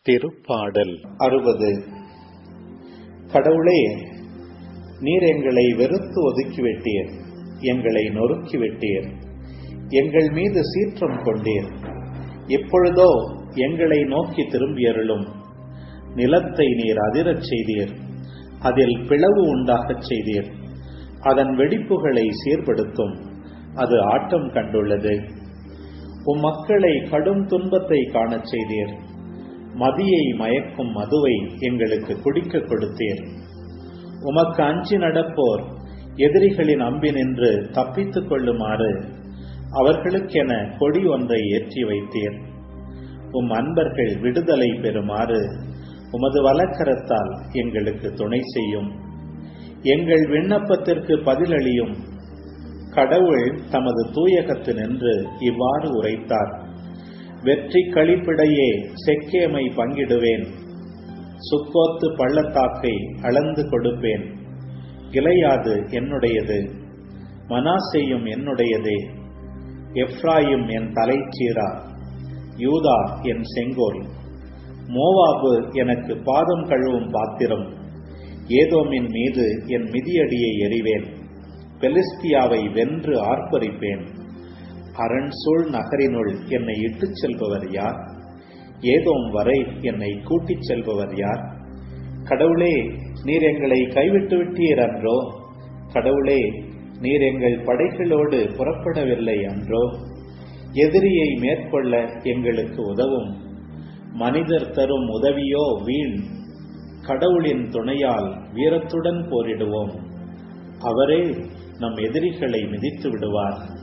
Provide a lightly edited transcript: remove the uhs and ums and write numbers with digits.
திருப்பாடல் 60. கடவுளே, நீர் எங்களை வெறுத்து ஒதுக்கிவிட்டீர், எங்களை நொறுக்கிவிட்டீர், எங்கள் மீது சீற்றம் கொண்டீர். இப்பொழுதோ எங்களை நோக்கி திரும்பியருளும். நிலத்தை நீர் அதிரச் செய்தீர், அதில் பிளவு உண்டாகச் செய்தீர். அதன் வெடிப்புகளை சீர்படுத்தும், அது ஆட்டம் கண்டுள்ளது. உம் மக்களை கடும் துன்பத்தை காணச் செய்தீர். மதியை மயக்கும் மதுவை எங்களுக்கு குடிக்க கொடுத்தீர். உமக்கு அஞ்சி நடப்போர் எதிரிகளின் அம்பினின்று தப்பித்துக் கொள்ளுமாறு அவர்களுக்கென கொடி ஒன்றை ஏற்றி வைத்தீர். உம் அன்பர்கள் விடுதலை பெறுமாறு உமது வலக்கரத்தால் எங்களுக்கு துணை செய்யும். எங்கள் விண்ணப்பத்திற்கு பதிலளியும். கடவுள் தமது தூயகத்தினின்று இவ்வாறு உரைத்தார்: வெற்றி களிப்பிடையே செக்கேமை பங்கிடுவேன், சுக்கோத்து பள்ளத்தாக்கை அளந்து கொடுப்பேன். கிளையாது என்னுடையது, மனாசேயும் என்னுடையதே. எப்ராயிம் என் தலைச்சீரா, யூதா என் செங்கோல். மோவாபு எனக்கு பாதம் கழுவும் பாத்திரம். ஏதோமின் மீது என் மிதியடியை எறிவேன். பெலிஸ்தியாவை வென்று ஆர்ப்பரிப்பேன். அரண்சூழ் நகரினுள் என்னை இட்டுச் செல்பவர் யார்? ஏதோம் வரை என்னை கூட்டிச் செல்பவர் யார்? கடவுளே, நீர் எங்களை கைவிட்டு விட்டீர் அன்றோ? கடவுளே, நீர் எங்கள் படைகளோடு புறப்படவில்லை அன்றோ? எதிரியை மேற்கொள்ள எங்களுக்கு உதவும். மனிதர் தரும் உதவியோ வீண். கடவுளின் துணையால் வீரத்துடன் போரிடுவோம். அவரே நம் எதிரிகளை மிதித்து விடுவார்.